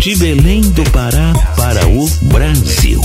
de Belém do Pará para o Brasil.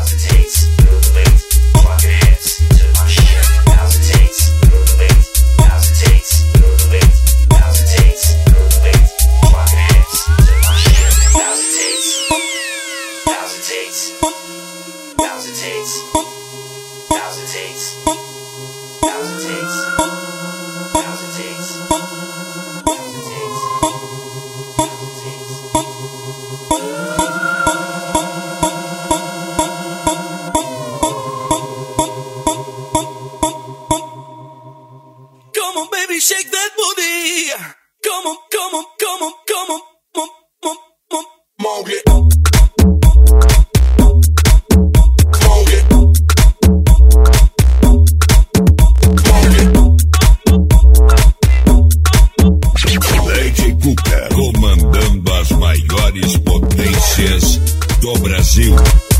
Comandando as maiores potências do Brasil.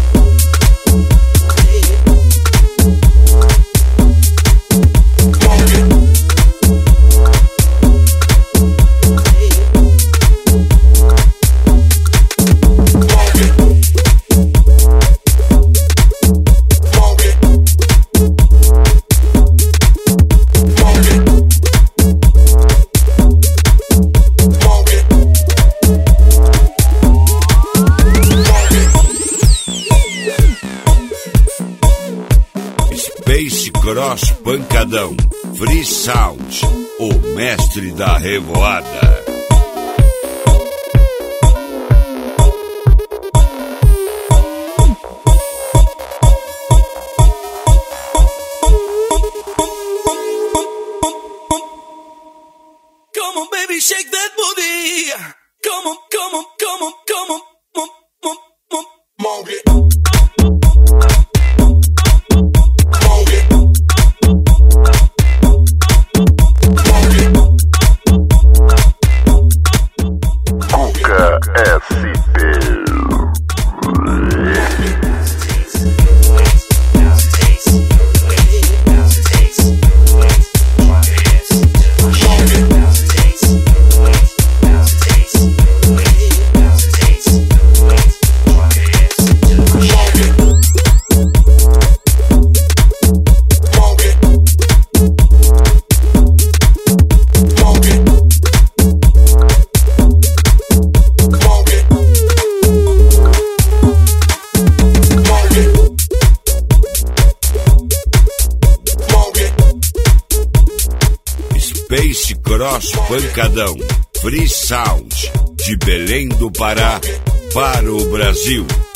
Space Cross Pancadão, Free Sound, o mestre da revoada. Come on, baby, shake that booty. Come on, come on, come on, come on, move it. Space Cross Pancadão, Free Sound, de Belém do Pará para o Brasil.